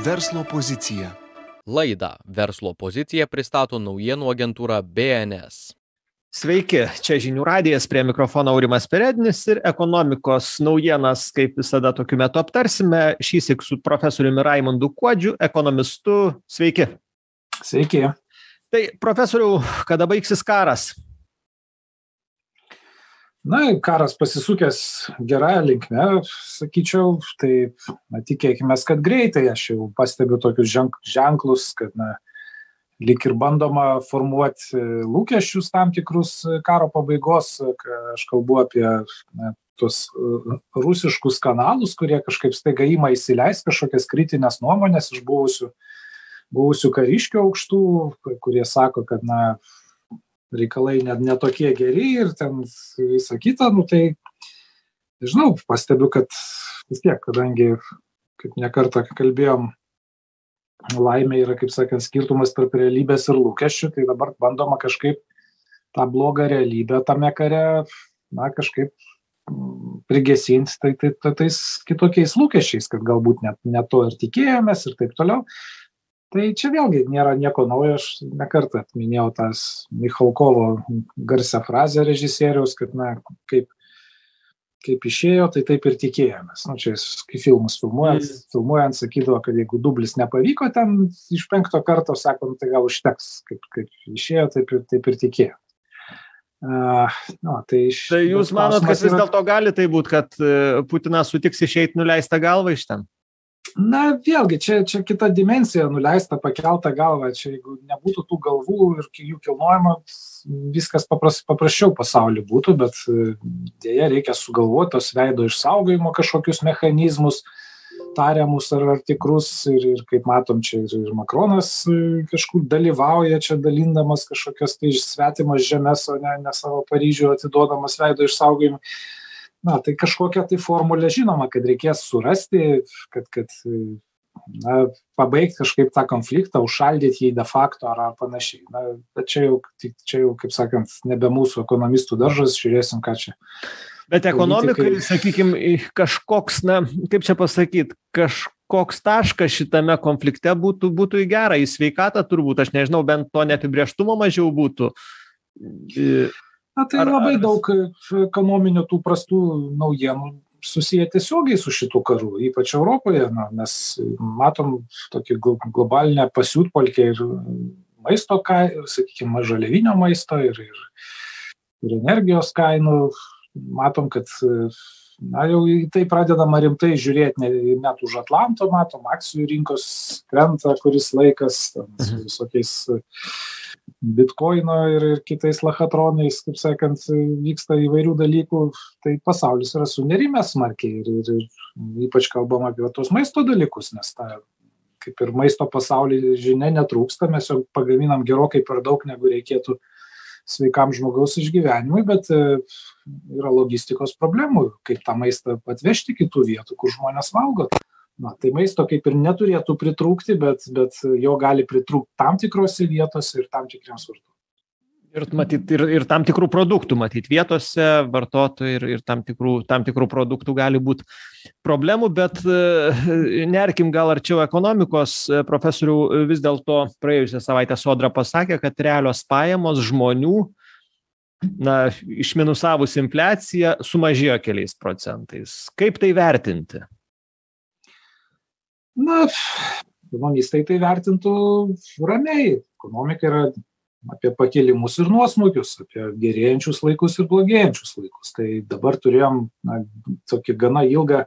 Verslo pozicija. Laidą Verslo pozicija pristato naujienų agentūra BNS. Sveiki, čia žinių radijas, prie mikrofono Aurimas Perednis ir ekonomikos naujienas, kaip visada tokiu metu aptarsime, šįsyk su profesoriumi Raimundu Kuodžiu, ekonomistu. Sveiki. Sveiki. Tai profesoriau, kada baigsis karas? Na, karas pasisukęs gerąją linkme, sakyčiau, tai tikėkime, kad greitai. Aš jau pastebiu tokius ženklus, kad lyg ir bandoma formuoti lūkesčius tam tikrus karo pabaigos. Aš kalbu apie tuos rusiškus kanalus, kurie kažkaip staiga ima įsileis kažkokias kritinės nuomonės iš buvusių kariškių aukštų, kurie sako, kad reikalai ne tokie geri ir ten visą kitą, tai, nežinau, pastebiu, kad vis tiek, kadangi, kaip nekartą kalbėjom, laimė yra, kaip sakant, skirtumas tarp realybės ir lūkesčių, tai dabar bandoma kažkaip tą blogą realybę tame kare, kažkaip prigesinti tais kitokiais lūkesčiais, kad galbūt ne to ir tikėjomės ir taip toliau. Tai čia vėlgi nėra nieko naujo, aš nekartą minėjau tas Michalkovo garsią frazę režisieriaus, kad kaip išėjo, tai taip ir tikėjomės. Čia kai filmus filmuojant sakydavo, kad jeigu dublis nepavyko ten iš 5 karto, sakom, tai gal užteks, kaip išėjo, taip ir tikėjo. Tai jūs manot, kad vis dėlto gali tai būti, kad Putinas sutiks išeiti nuleistą galvą iš ten? Vėlgi, čia kita dimensija, nuleista, pakelta galva, čia jeigu nebūtų tų galvų ir jų kilnojimo, viskas paprasčiau pasaulyje būtų, bet dėja reikia sugalvoti tos veido išsaugojimo kažkokius mechanizmus, tariamus ar tikrus, ir kaip matom, čia ir Makronas kažkur dalyvauja, čia dalindamas kažkokias tai svetimas žemės, o ne savo Paryžių atiduodamas veido išsaugojimą. Tai kažkokia tai formulė žinoma, kad reikės surasti, kad pabaigti kažkaip tą konfliktą, užšaldyti jį de facto ar panašiai. Bet čia jau, kaip sakant, nebe mūsų ekonomistų daržas, žiūrėsim, ką čia. Bet ekonomikai, sakykime, kažkoks, kaip čia pasakyti, kažkoks taškas šitame konflikte būtų į gerą, į sveikatą turbūt, aš nežinau, bent to neapibrėžtumo mažiau būtų. Tai labai daug ekonominių tų prastų naujienų susiję tiesiogiai su šitų karų, ypač Europoje. Mes matom tokį globalinę pasiutpolkę ir maisto kainų, sakykime, žaliavinio maisto ir energijos kainų. Matom, kad jau į tai pradedama rimtai žiūrėti net už Atlanto, matom, akcijų rinkos krenta kuris laikas, su visokiais bitkoino ir kitais lachatronais, kaip sakant, vyksta įvairių dalykų, tai pasaulis yra sunerimęs smarkiai ir ypač kalbam apie tos maisto dalykus, nes kaip ir maisto pasaulyje žinia netrūksta, mes jau pagaminam gerokai per daug, negu reikėtų sveikam žmogaus išgyvenimui, bet yra logistikos problemų, kaip tą maistą atvežti kitų vietų, kur žmonės valgo. Tai maisto kaip ir neturėtų pritrūkti, bet jo gali pritrūkti tam tikrose vietose ir tam tikriems vartotojams. Ir tam tikrų produktų, vietose vartotojai ir tam tikrų produktų gali būti problemų, bet nerkim gal arčiau ekonomikos. Profesoriau, vis dėlto praėjusią savaitę Sodra pasakė, kad realios pajamos žmonių, išminusavus infliaciją, sumažėjo keliais procentais. Kaip tai vertinti? Ekonomistai tai vertintų ramiai. Ekonomika yra apie pakilimus ir nuosmukius, apie gerėjančius laikus ir blogėjančius laikus. Tai dabar turėjom tokį gana ilgą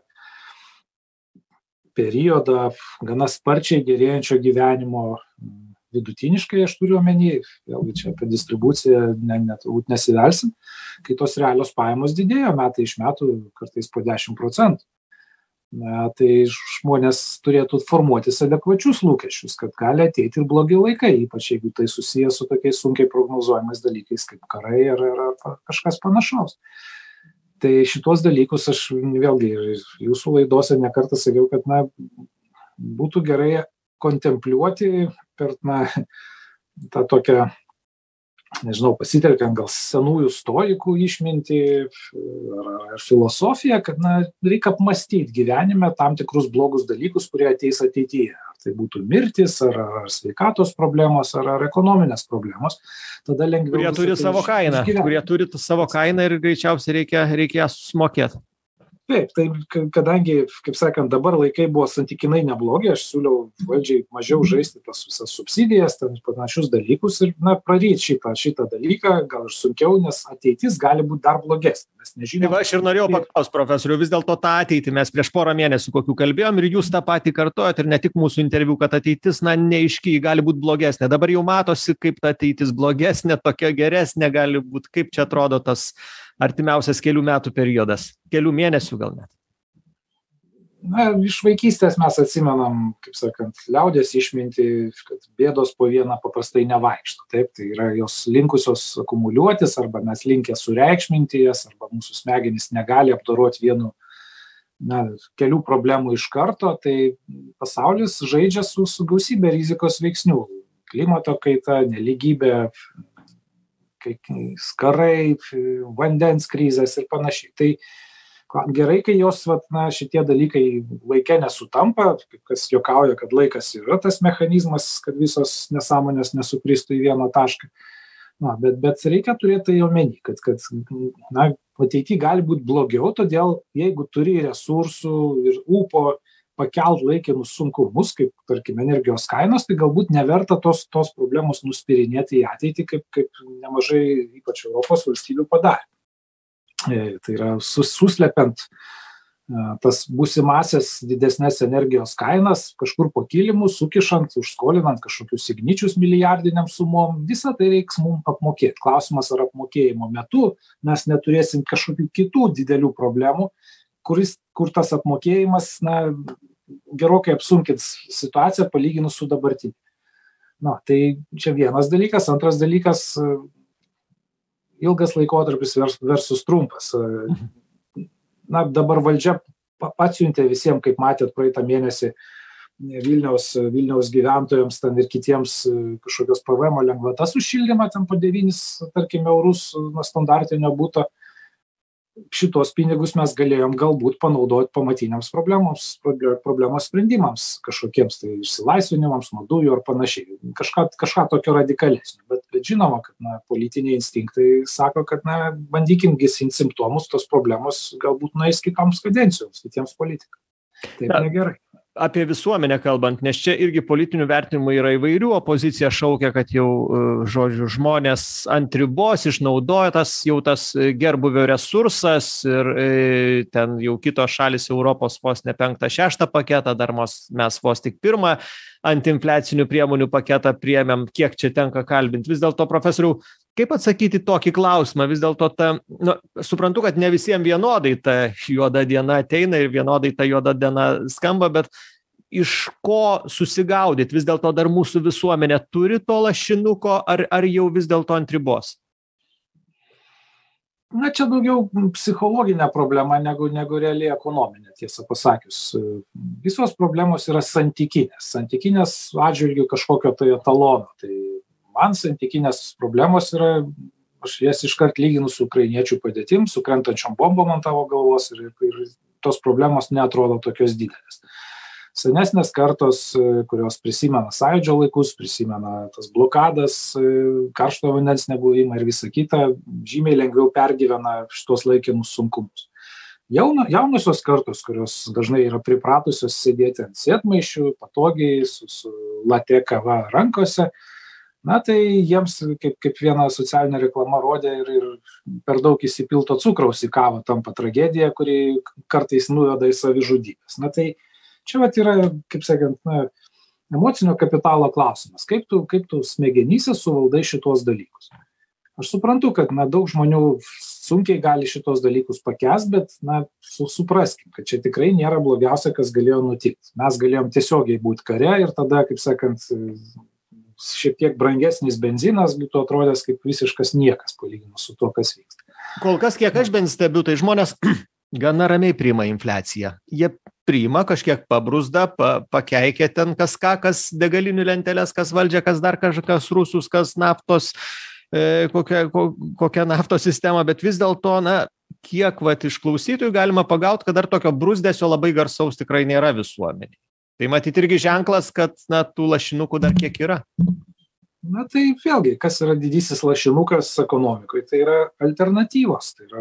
periodą, gana sparčiai gerėjančio gyvenimo vidutiniškai, aš turiu omeny, vėlgi čia apie distribuciją turbūt nesivelsim, kai tos realios pajamos didėjo metai iš metų, kartais po 10%. Tai žmonės turėtų formuotis adekvačius lūkesčius, kad gali ateiti ir blogi laikai, ypač jeigu tai susijęs su tokiais sunkiai prognozuojamais dalykais kaip karai ar kažkas panašaus. Tai šitos dalykus aš vėlgi jūsų laidose nekartą sakiau, kad būtų gerai kontempliuoti per tą tokią nežinau, pasitelkiant gal senųjų stoikų išmintį ar filosofiją, kad reikia apmąstyti gyvenime tam tikrus blogus dalykus, kurie ateis ateityje. Ar tai būtų mirtis, ar sveikatos problemos, ar ekonominės problemos, tada lengviau. Kurie turi savo kainą, kurie turi savo kainą ir greičiausiai reikia sumokėti. Taip, tai kadangi, kaip sakant, dabar laikai buvo santykinai neblogi, aš siūliau valdžiai mažiau žaisti tas visas subsidijas, ten panašius dalykus ir, praryti šitą dalyką, gal ir sunkiau, nes ateitis gali būti dar blogesnė. Mes nežinom. Aš ir norėjau paklausti, profesoriau, vis dėlto tą ateitį mes prieš porą mėnesių kokių kalbėjom ir jūs tą patį kartojat ir ne tik mūsų interviu, kad ateitis, neaiški, gali būti blogesnė. Dabar jau matosi, kaip ta ateitis blogesnė, tokia geresnė gali būti, kaip čia atrodo tas artimiausias kelių metų periodas, kelių mėnesių gal net. Iš vaikystės mes atsimenam, kaip sakant, liaudės išmintį, kad bėdos po vieną paprastai nevaikšto. Taip, tai yra jos linkusios akumuliuotis, arba mes linkę sureikšminti jas, arba mūsų smegenys negali apdoroti vienu kelių problemų iš karto, tai pasaulis žaidžia su gausybė rizikos veiksnių. Klimato kaita, nelygybė, skarai, vandens krizės ir panašiai. Tai gerai, kai jos šitie dalykai laike nesutampa, kas juokauja, kad laikas yra tas mechanizmas, kad visos nesąmonės nesukristų į vieną tašką. Bet reikia turėti tai omeny, kad ateityje gali būti blogiau, todėl jeigu turi resursų ir ūpo pakelt laikinus sunkumus, kaip, tarkim, energijos kainos, tai galbūt neverta tos problemos nuspirinėti į ateitį, kaip nemažai, ypač Europos valstybių padarė. Tai yra suslepiant tas būsimasias didesnės energijos kainas, kažkur po kilimu, sukišant, užskolinant kažkokius igničius milijardiniam sumom, visą tai reiks mums apmokėti. Klausimas, ar apmokėjimo metu mes neturėsim kažkokių kitų didelių problemų, kur tas apmokėjimas gerokai apsunkins situaciją palyginus su dabartimi. Tai čia vienas dalykas. Antras dalykas, ilgas laikotarpis versus trumpas. Dabar valdžia atsiuntė visiems, kaip matėt praeitą mėnesį, Vilniaus gyventojams ten ir kitiems kažkokios PVM lengvatas už šildymą ten po 9, tarkim, eurus nuo standartinio buto. Šitos pinigus mes galėjom galbūt panaudoti pamatiniams problemos sprendimams, kažkokiems tai išsilaisvinimams nuo dujų ar panašiai. Kažką tokio radikalesnio. Bet žinoma, kad politiniai instinktai sako, kad bandykim gesinti simptomus, tos problemos galbūt nueis kitoms kadencijoms, kitiems politikams. Taip negerai. Apie visuomenę kalbant, nes čia irgi politinių vertinimų yra įvairių, opozicija šaukia, kad jau, žmonės ant ribos išnaudoja tas gerbuvio resursas ir ten jau kitos šalis Europos vos ne 5-6 paketą, dar mes vos tik 1 antiinfliacinių priemonių paketą priėmėm, kiek čia tenka kalbinti. Vis dėlto, profesoriau, kaip atsakyti tokį klausimą? Vis dėlto suprantu, kad ne visiems vienodai ta juoda diena ateina ir vienodai ta juoda diena skamba, bet iš ko susigaudyti? Vis dėlto dar mūsų visuomenė turi to lašinuko, ar jau vis dėlto ant ribos? Čia daugiau psichologinė problema negu realiai ekonominė, tiesą pasakius. Visos problemos yra santykinės. Santykinės atžvilgių kažkokio tai etalono. Tai man santykinės problemos yra, aš jas iškart lyginu su ukrainiečių padėtim, su krentančiom bombom ant tavo galvos ir tos problemos neatrodo tokios didelės. Senesnės kartos, kurios prisimena Sąjūdžio laikus, prisimena tas blokadas, karšto vandens nebuvimą ir visą kitą, žymiai lengviau pergyvena šitos laikinus sunkumus. Jaunosios kartos, kurios dažnai yra pripratusios sėdėti ant sėdmaišių, patogiai, su latė kava rankose, tai jiems, kaip viena socialinė reklama rodė, ir per daug įsipilto cukraus į kavą tampa tragedija, kuri kartais nuveda į savižudybės. Tai čia yra, kaip sakant, emocinio kapitalo klausimas. Kaip tu smegenyse suvaldai šitos dalykus? Aš suprantu, kad daug žmonių sunkiai gali šitos dalykus pakęsti, bet supraskim, kad čia tikrai nėra blogiausia, kas galėjo nutikti. Mes galėjom tiesiogiai būti kare ir tada, kaip sakant, šiek tiek brangesnis benzinas būtų atrodęs kaip visiškas niekas palyginus su tuo, kas vyksta. Kol kas, kiek aš bent stebiu, tai žmonės gana ramiai priima infliaciją. Jie priima, kažkiek pabruzda, pakeikia ten kas degalinių lentelės, kas valdžia, kas dar kažkas rusus, kas naftos, kokia naftos sistema, bet vis dėlto, kiek iš klausytojų galima pagauti, kad dar tokio bruzdesio labai garsaus tikrai nėra visuomenėje. Tai matyt irgi ženklas, kad tų lašinukų dar kiek yra. Na tai vėlgi, kas yra didysis lašinukas ekonomikoje, tai yra alternatyvos. Tai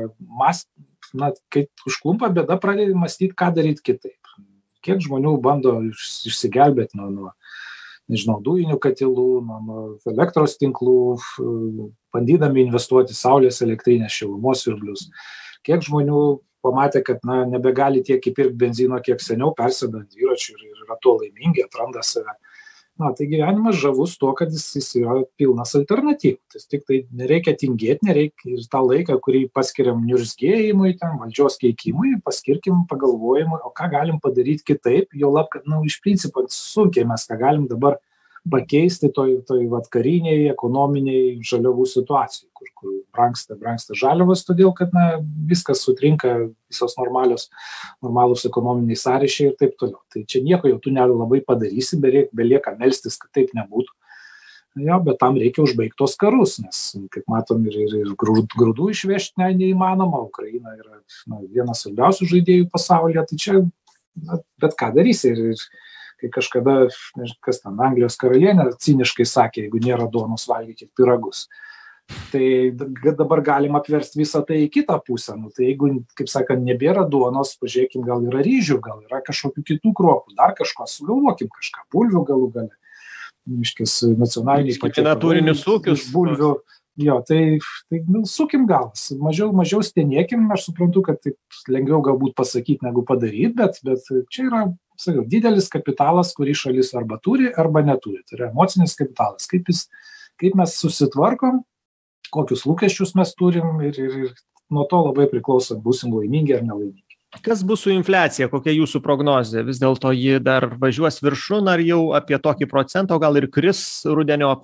yra kai užklumpa bėda, pradedi mąstyti, ką daryti kitaip. Kiek žmonių bando išsigelbėti nuo dujinių katilų, nuo elektros tinklų, bandydami investuoti saulės elektrinės, šilumos siurblius. Kiek žmonių pamatė, kad nebegali tiek įpirkti benzino, kiek seniau, persėda ant dviračių ir yra tuo laimingi, atranda save. Tai gyvenimas žavus tuo, kad jis yra pilnas alternatyvų. Tik tai nereikia tingėti, nereikia ir tą laiką, kurį paskiriam niurzgėjimui, valdžios keikimui, paskirkim pagalvojimui, o ką galim padaryti kitaip, jau lab, kad iš principo sunkiai mes ką galim dabar pakeisti toj kariniai, ekonominiai žaliavų situacijai, kur brangsta žaliavos, todėl kad viskas sutrinka, visos normalūs ekonominiai sąryšiai ir taip toliau. Tai čia nieko jau tu nelabai padarysi, belieka melstis, kad taip nebūtų. Bet tam reikia užbaigti tos karus, nes, kaip matom, ir grūdų išvežti neįmanoma, Ukraina yra vienas svarbiausių žaidėjų pasaulyje, tai čia bet ką darysi. Ir kai kažkada, kas ten, Anglijos karalienė ciniškai sakė, jeigu nėra duonos, valgykit pyragus. Tai dabar galim apversti visą tai į kitą pusę. Tai jeigu, kaip sakant, nebėra duonos, pažiūrėkim, gal yra ryžių, gal yra kažkokių kitų kruopų, dar kažko, sugalvokim kažką, bulvių galų gale. Nacionaliniai natūrinius ūkius. Bulvių. Jo, tai sukim galas. Mažiau stenėkim, aš suprantu, kad taip lengviau galbūt pasakyti, negu padaryti, bet čia yra, didelis kapitalas, kurį šalis arba turi, arba neturi. Tai yra emocinis kapitalas. Kaip mes susitvarkom, kokius lūkesčius mes turim ir nuo to labai priklauso, būsim laimingi ar nelaimingi. Kas bus su infliacija? Kokia jūsų prognozė? Vis dėlto ji dar važiuos viršun, ar jau apie tokį procentą, o gal ir kris rudeniop?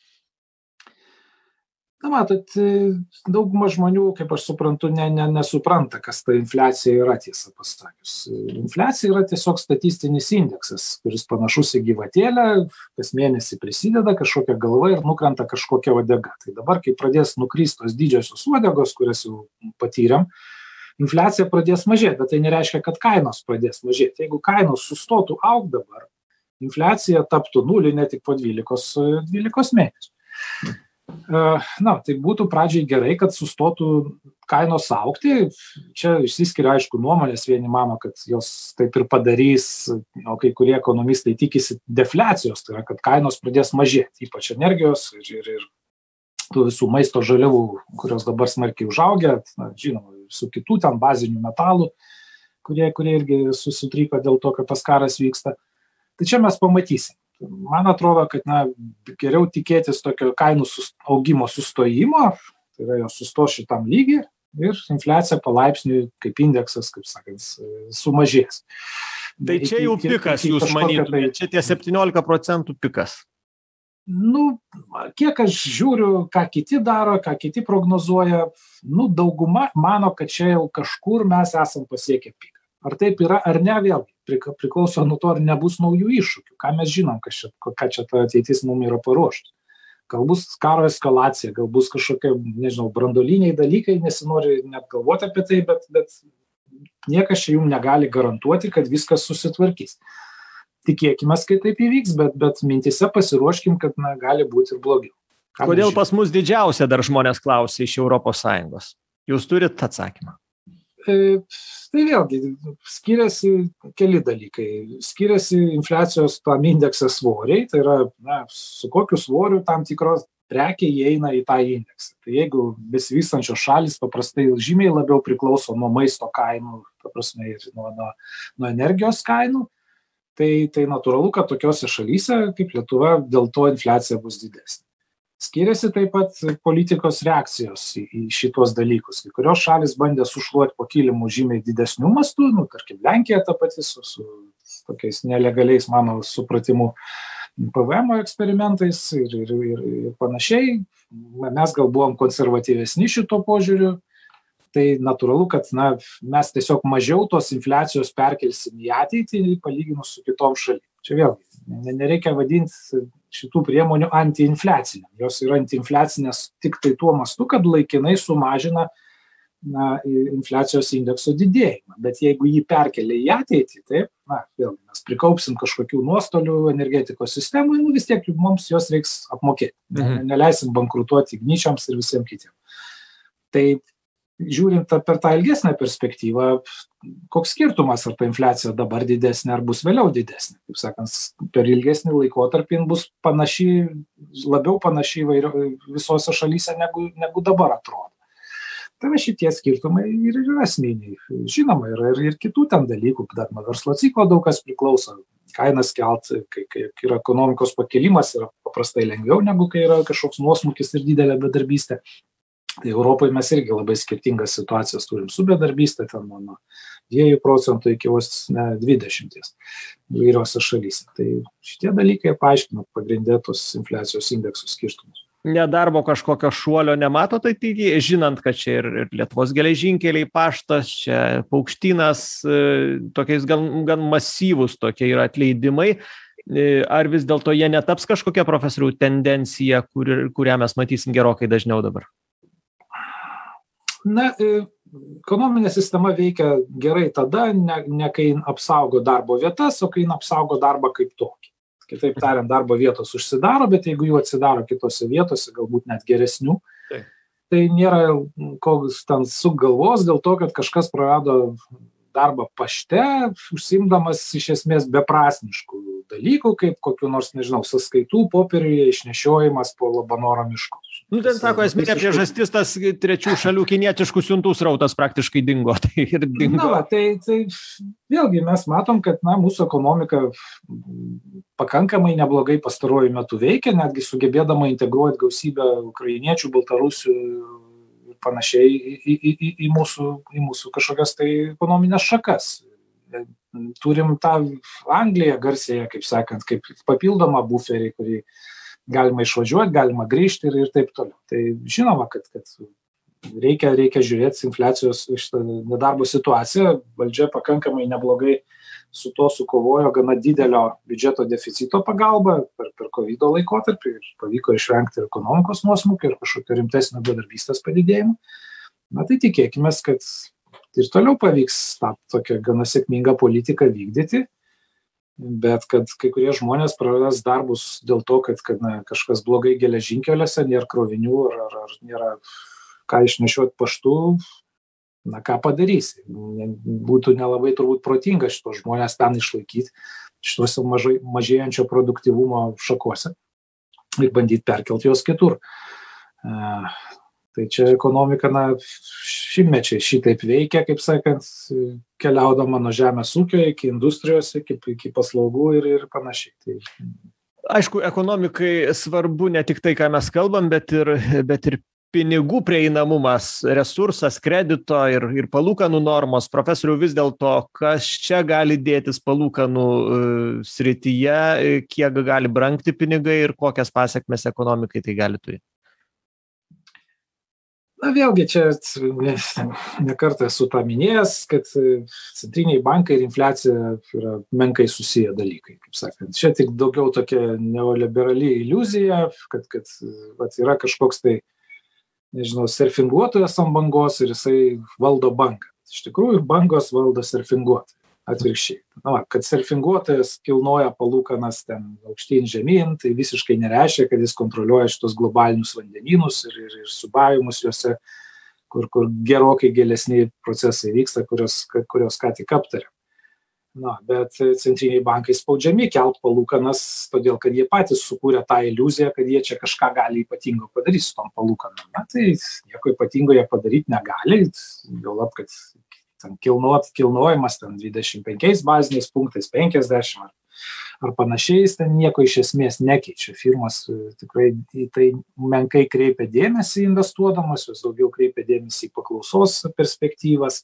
Matot, dauguma žmonių, kaip aš suprantu, nesupranta, kas ta infliacija yra, tiesą pasakius. Infliacija yra tiesiog statistinis indeksas, kuris panašus į gyvatėlę, kas mėnesį prisideda kažkokia galva ir nukrenta kažkokia uodega. Tai dabar, kai pradės nukristi tos didžiosios uodegos, kurias jau patyrėm, infliacija pradės mažėti, bet tai nereiškia, kad kainos pradės mažėti. Jeigu kainos sustotų augti dabar, infliacija taptų nulinė tik po 12 mėnesių. Tai būtų pradžiai gerai, kad sustotų kainos augti. Čia išsiskiria, aišku, nuomonės, vieni mano, kad jos taip ir padarys, o kai kurie ekonomistai tikisi defliacijos, tai yra, kad kainos pradės mažėti, ypač energijos ir tų visų maisto žaliavų, kurios dabar smarkiai užaugę, žinoma, su kitų ten bazinių metalų, kurie irgi susitryko dėl to, kad tas karas vyksta. Tai čia mes pamatysim. Man atrodo, kad geriau tikėtis tokio kainų augimo sustojimo, tai yra jos sustos šitam lygiai ir infliacija palaipsniui kaip indeksas, kaip sakant, sumažės. Tai čia jau pikas, jūs manytumėte, čia tie 17% pikas. Kiek aš žiūriu, ką kiti daro, ką kiti prognozuoja, dauguma mano, kad čia jau kažkur mes esam pasiekę piką. Ar taip yra, ar ne, vėlgi priklauso nuo to, ar nebus naujų iššūkių. Ką mes žinom, ką čia ta ateitis mums yra paruošta. Gal bus karo eskalacija, gal bus kažkokie, brandoliniai dalykai, nesinori net galvoti apie tai, bet niekas čia jums negali garantuoti, kad viskas susitvarkys. Tikėkime, kai taip įvyks, bet mintise pasiruoškim, kad gali būti ir blogiau. Kodėl pas mus didžiausia dar žmonės klausia iš ES? Jūs turit atsakymą? Tai vėlgi, skiriasi keli dalykai. Skiriasi infliacijos tam indeksą svoriai, tai yra, su kokiu svoriu tam tikros prekė įeina į tą indeksą. Tai jeigu besivystančios šalys paprastai žymiai labiau priklauso nuo maisto kainų, paprastai ir nuo energijos kainų, tai natūralu, kad tokiose šalyse kaip Lietuva dėl to infliacija bus didesnė. Skiriasi taip pat politikos reakcijos į šitos dalykus. Kai kurios šalis bandė sušluoti po kilimu žymiai didesnių mastų, tarkim Lenkija ta pati su tokiais nelegaliais, mano supratimu, PVM eksperimentais ir panašiai. Mes gal buvom konservatyvesni šito požiūriu. Tai natūralu, kad mes tiesiog mažiau tos infliacijos perkelsim į ateitį palyginus su kitom šalim. Čia vėlgi, nereikia vadinti šitų priemonių antiinfliacinėm. Jos yra antiinfliacinės tik tai tuo mastu, kad laikinai sumažina infliacijos indekso didėjimą. Bet jeigu jį perkelia į ateitį, taip, vėlgi mes prikaupsim kažkokių nuostolių energetikos sistemai, vis tiek mums jos reiks apmokėti. Neleisim bankrutuoti igničiams ir visiems kitiems. Tai žiūrint per tą ilgesnę perspektyvą, koks skirtumas, ar ta infliacija dabar didesnė, ar bus vėliau didesnė. Kaip sakant, per ilgesnį laikotarpį bus labiau panaši visose šalyse, negu dabar atrodo. Tai šitie skirtumai ir yra esminiai. Žinoma, yra ir kitų ten dalykų, dar nuo verslo ciklo daug kas priklauso. Kainas kelt, kai yra ekonomikos pakilimas, yra paprastai lengviau, negu kai yra kažkoks nuosmukis ir didelė bedarbystė. Tai Europoje mes irgi labai skirtingas situacijas turim su bedarbystė, ten nuo 2% iki vos 20% įvairiose šalyse. Tai šitie dalykai paaiškina pagrindė tos infliacijos indeksų skirtumus. Nedarbo kažkokio šuolio nemato, tai žinant, kad čia ir Lietuvos geležinkeliai, paštas, čia Paukštynas, tokiais gan masyvūs tokie yra atleidimai. Ar vis dėlto jie netaps kažkokia, profesorių, tendencija, kurią mes matysim gerokai dažniau dabar? Ekonominė sistema veikia gerai tada, ne kai apsaugo darbo vietas, o kai apsaugo darbą kaip tokį. Kitaip tariant, darbo vietos užsidaro, bet jeigu jų atsidaro kitose vietose, galbūt net geresnių, tai nėra koks ten suk galvos dėl to, kad kažkas prarado darbą pašte, užsiimdamas iš esmės beprasmiškų dalykų, kaip kokių nors, nežinau, sąskaitų popieriuje išnešiojimas po Labanoro mišku. Ten sako, esminė priežastis, tas trečių šalių kinietiškų siuntų srautas praktiškai dingo. Tai vėlgi mes matom, kad mūsų ekonomika pakankamai neblogai pastaruoju metu veikia, netgi sugebėdama integruoti gausybę ukrainiečių, baltarusių ir panašiai į mūsų kažkokias tai ekonominės šakas. Turim tą Angliją garsėje, kaip sakant, kaip papildomą buferį, kurį galima išvažiuoti, galima grįžti ir taip toliau. Tai žinoma, kad reikia žiūrėti infliacijos nedarbo situaciją. Valdžia pakankamai neblogai su to sukovojo gana didelio biudžeto deficito pagalba per COVID laikotarpį ir pavyko išvengti ir ekonomikos nuosmukio ir kažkokio rimtesnio bedarbystės padidėjimo. Tai tikėkime, kad ir toliau pavyks tą tokią gana sėkmingą politiką vykdyti. Bet kad kai kurie žmonės praras darbus dėl to, kad kažkas blogai geležinkeliuose, nėra krovinių ar nėra ką išnešioti paštu, ką padarysi. Būtų nelabai turbūt protinga šitos žmonės ten išlaikyti, šituose mažėjančio produktyvumo šakose ir bandyti perkelti juos kitur. Tai čia ekonomika šimtmečiai šitaip veikia, kaip sakant, keliaudama nuo žemės ūkio iki industrijos, iki paslaugų ir panašiai. Aišku, ekonomikai svarbu ne tik tai, ką mes kalbam, bet ir pinigų prieinamumas, resursas, kredito ir palūkanų normos. Profesoriau, vis dėlto, kas čia gali dėtis palūkanų srityje, kiek gali brangti pinigai ir kokias pasekmes ekonomikai tai gali turėti? Vėlgi čia nekartą esu tą minėjęs, kad centriniai bankai ir infliacija yra menkai susiję dalykai, kaip sakant. Čia tik daugiau tokia neoliberali iliuzija, kad yra kažkoks tai, nežinau, surfinguotojas ant bangos ir jisai valdo banką. Iš tikrųjų, bangos valdo surfinguotojai. Atvirkščiai. Kad surfinguotojas kilnoja palūkanas ten aukštyn žemyn, tai visiškai nereiškia, kad jis kontroliuoja šitos globalinius vandenynus ir subavimus juose, kur gerokai gilesni procesai vyksta, kurios ką tik aptarėm. Bet centriniai bankai spaudžiami kelt palūkanas, todėl kad jie patys sukūrė tą iliuziją, kad jie čia kažką gali ypatingo padaryti su tom palūkanom. Tai nieko ypatingo jie padaryti negali, galop, kad kilnojimas 25 baziniais punktais, 50 ar panašiais, ten nieko iš esmės nekeičia. Firmas tikrai į tai menkai kreipia dėmesį investuodamas, jos daugiau kreipia dėmesį į paklausos perspektyvas,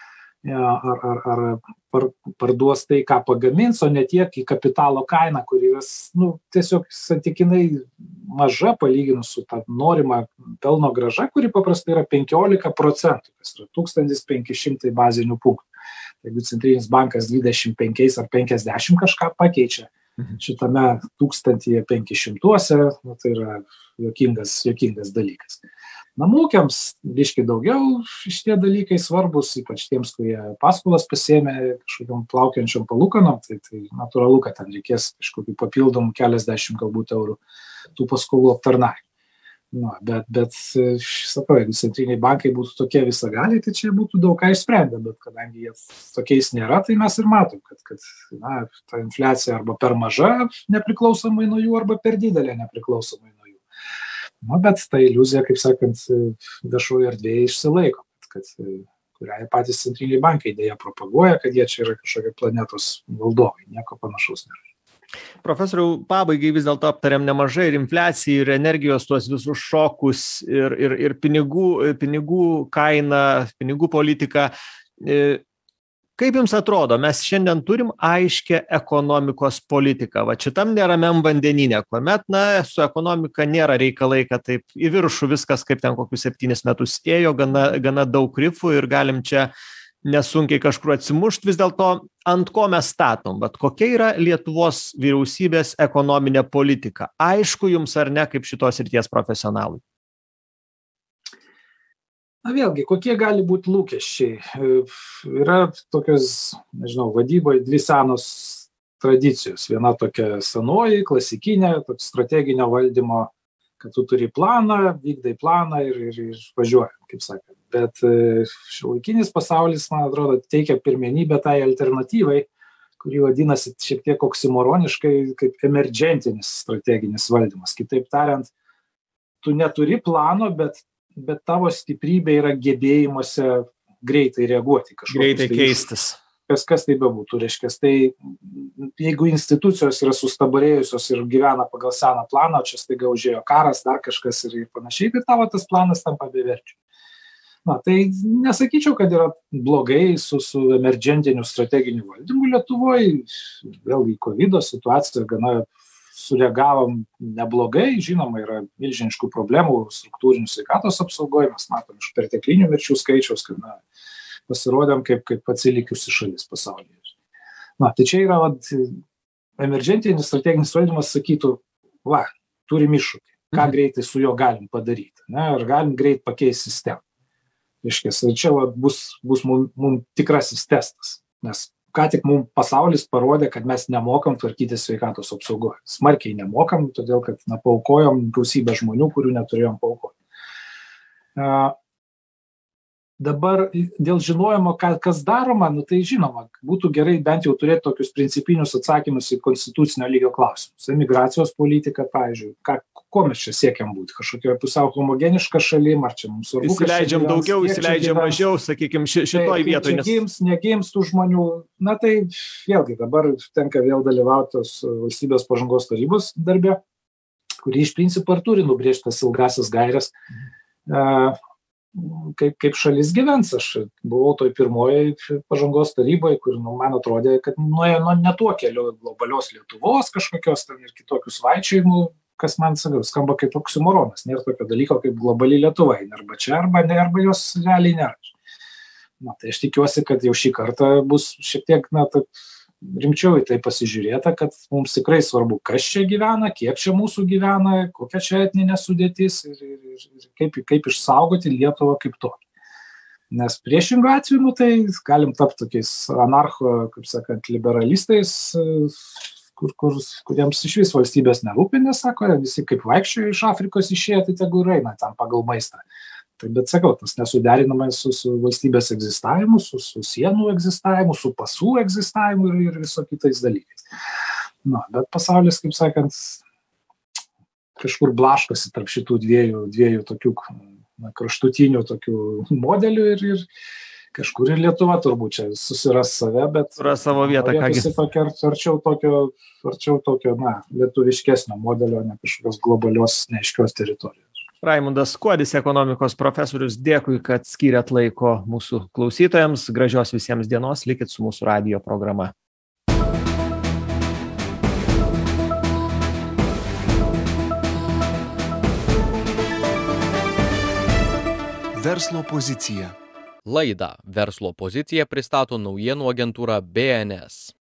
ar parduos tai, ką pagamins, o ne tiek į kapitalo kainą, kuri yra tiesiog santykinai maža palyginus su tą norimą pelno grąža, kuri paprastai yra 15%, kas yra 1500 bazinių punktų. Jeigu centrinis bankas 25 ar 50 kažką pakeičia šitame 1500, tai yra juokingas dalykas. Namūkiams biškį daugiau šitie dalykai svarbus, ypač tiems, kurie paskolas pasiėmė kažkokiam plaukiančiom palūkanom, tai natūralu, kad ten reikės kažkokių papildomų keliasdešimt galbūt eurų tų paskolų aptarnavimų. Bet sakau, jeigu centriniai bankai būtų tokie visagaliai, tai čia būtų daug ką išsprendę, bet kadangi jie tokiais nėra, tai mes ir matom, kad ta infliacija arba per maža nepriklausomai nuo jų, arba per didelė nepriklausomai nuo jų. Bet ta iliuzija, kaip sakant, viešoje erdvėje išsilaiko, kurią patys centriniai bankai dėja propaguoja, kad jie čia yra kažkokie planetos valdovai, nieko panašaus nėra. Profesoriau, pabaigai vis dėlto aptarėm nemažai ir infliaciją, ir energijos tuos visus šokus, ir pinigų kainą, pinigų politiką. Kaip jums atrodo, mes šiandien turim aiškę ekonomikos politiką, va šitam neramiam vandenyne, kuomet, su ekonomika nėra reikalai, kad taip į viršų viskas kaip ten kokius 7 metus ėjo, gana daug rifų ir galim čia nesunkiai kažkur atsimušt, vis dėlto ant ko mes statom, bet kokia yra Lietuvos vyriausybės ekonominė politika? Aišku jums ar ne, kaip šitos srities profesionalui? Vėlgi, kokie gali būti lūkesčiai? Yra tokios, vadyboje 2 senos tradicijos. Viena tokia senoji, klasikinė, strateginio valdymo, kad tu turi planą, vykdai planą ir važiuoji, kaip sakant. Bet šiuolaikinis pasaulis, man atrodo, teikia pirmenybę tai alternatyvai, kuri vadinasi šiek tiek oksimoroniškai kaip emergentinis strateginis valdymas. Kitaip tariant, tu neturi plano, bet tavo stiprybė yra gebėjimuose greitai reaguoti. Greitai keistis. Kas tai bebūtų, reiškia, tai jeigu institucijos yra sustabarėjusios ir gyvena pagal seną planą, čia staiga užėjo karas, dar kažkas ir panašiai, tai tavo tas planas tampa beverčiu. Tai nesakyčiau, kad yra blogai su emergentiniu strateginiu valdymu Lietuvoje. Vėlgi, COVID situacija gana sureagavom neblogai, žinoma, yra milžiniškų problemų struktūrinių sveikatos apsaugoje, mes matom iš perteklinių mirčių skaičiaus, kad pasirodėm kaip atsilikiusi šalis pasaulyje. Tai čia yra emergentinis strateginis valdymas, sakytų, turim iššūkį, ką greitai su juo galim padaryti, ar galim greit pakeisti sistemą. Reiškia, čia bus mums tikrasis testas, nes ką tik mums pasaulis parodė, kad mes nemokam tvarkyti sveikatos apsaugoje. Smarkiai nemokam, todėl kad paaukojom gausybę žmonių, kurių neturėjom paaukoti. Dabar dėl žinojimo, kas daroma, tai žinoma, būtų gerai bent jau turėti tokius principinius atsakymus į konstitucinio lygio klausimus. Emigracijos politika, pavyzdžiui, ko mes čia siekiam būti? Kažkokia pusiau homogeniška šalim, ar čia mums svarbu? Įsileidžiam daugiau, įsileidžiam mažiau, sakykime, šitoj vietoj. Negims tų žmonių. Tai vėlgi dabar tenka vėl dalyvauti valstybės pažangos tarybos darbe, kuri iš principo ir turi nubrėžtas ilgasias gairias, kaip šalis gyvens. Aš buvau toj pirmoje pažangos taryboje, kur man atrodė, kad nuėjo ne tuo keliu globalios Lietuvos kažkokios ten ir kitokių svaičiojimų, kas man skamba kaip oksimoronas. Nėra tokio dalyko kaip globali Lietuva. Arba čia, arba jos realiai nėra. Tai aš tikiuosi, kad jau šį kartą bus šiek tiek rimčiau į tai pasižiūrėta, kad mums tikrai svarbu, kas čia gyvena, kiek čia mūsų gyvena, kokia čia etninė sudėtis ir kaip išsaugoti Lietuvą kaip tokį. Nes priešingų atveju, tai galim tapti tokiais anarcho, kaip sakant, liberalistais, kuriems iš vis valstybės nerūpi, nes sako, visi kaip vaikščiojo iš Afrikos išėję, tai tegu ir eina ten pagal maistą. Bet sakau, tas nesuderinama su valstybės egzistavimu, su sienų egzistavimu, su pasų egzistavimu ir viso kitais dalykais. Bet pasaulis, kaip sakant, kažkur blaškosi tarp šitų dviejų tokių kraštutinių tokių modelių ir kažkur ir Lietuva turbūt čia susiras save, bet suras savo vietą, arčiau tokio lietuviškesnio modelio, ne kažkokios globalios neaiškios teritorijos. Raimundas Kuodis, ekonomikos profesorius, dėkui, kad skyrėt laiko mūsų klausytojams. Gražios visiems dienos, likit su mūsų radijo programa. Verslo pozicija. Laidą Verslo pozicija pristato naujienų agentūra BNS.